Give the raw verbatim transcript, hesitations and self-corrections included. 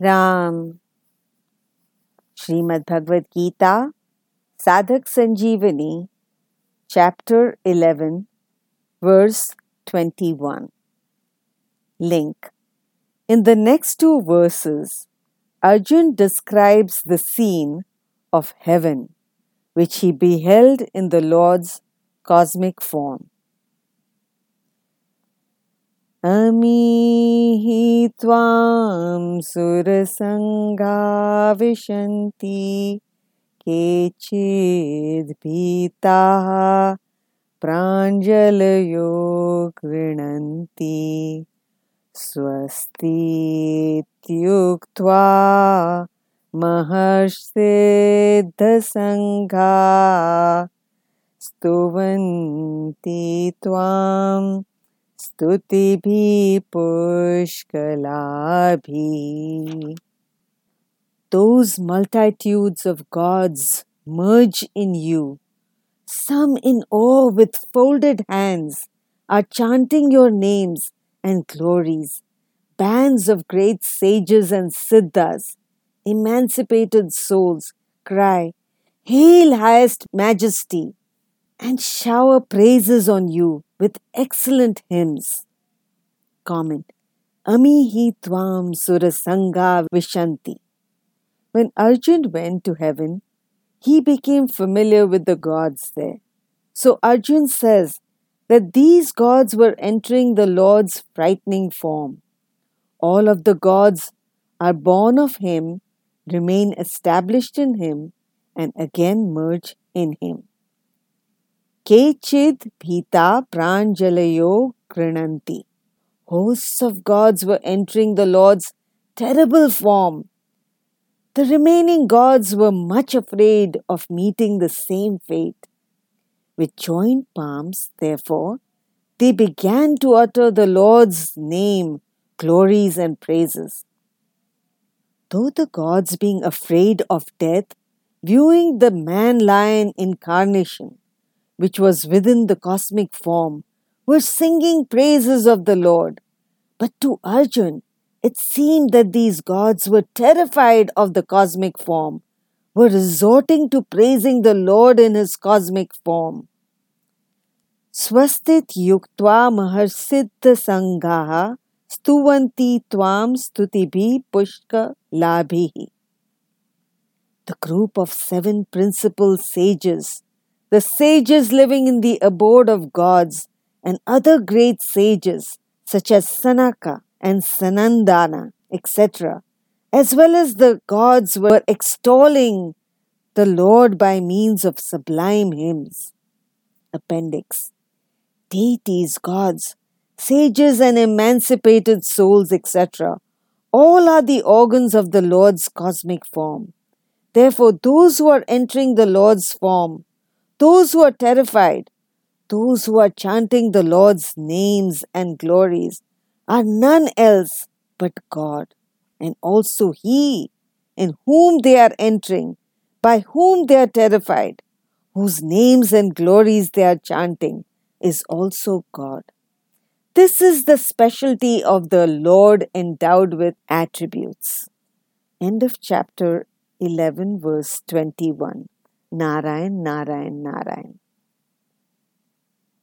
Ram. Srimad Bhagavad Gita, Sadhak Sanjeevani, Chapter eleven, Verse twenty-one. Link. In the next two verses, Arjun describes the scene of heaven, which he beheld in the Lord's cosmic form. Amihi tvam surasanga vishanti kechid bhitaha pranjalayo grinanti swasti tyuktva maharsiddhasangha stuvanti tvam Stutibhi pushkalabhi. Those multitudes of gods merge in you. Some in awe with folded hands are chanting your names and glories. Bands of great sages and siddhas, emancipated souls, cry, "Hail, highest majesty!" and shower praises on you with excellent hymns. Comment. Amihi tvam surasanga vishanti. When Arjun went to heaven, he became familiar with the gods there. So Arjun says that these gods were entering the Lord's frightening form. All of the gods are born of him, remain established in him, and again merge in him. Kechid bhita pranjalayo grinanti. Hosts of gods were entering the Lord's terrible form. The remaining gods were much afraid of meeting the same fate. With joined palms, therefore, they began to utter the Lord's name, glories, and praises. Though the gods, being afraid of death, viewing the man-lion incarnation, which was within the cosmic form, were singing praises of the Lord. But to Arjun, it seemed that these gods were terrified of the cosmic form, were resorting to praising the Lord in his cosmic form. Swastit yuktva maharsiddha sanghaha stuvanti tvam stutibhi pushka labhihi. The group of seven principal sages, the sages living in the abode of gods, and other great sages such as Sanaka and Sanandana, et cetera, as well as the gods, were extolling the Lord by means of sublime hymns. Appendix. Deities, gods, sages, and emancipated souls, et cetera, all are the organs of the Lord's cosmic form. Therefore, those who are entering the Lord's form, those who are terrified, those who are chanting the Lord's names and glories, are none else but God, and also He in whom they are entering, by whom they are terrified, whose names and glories they are chanting, is also God. This is the specialty of the Lord endowed with attributes. End of chapter eleven, verse twenty-one. Narayan, Narayan, Narayan.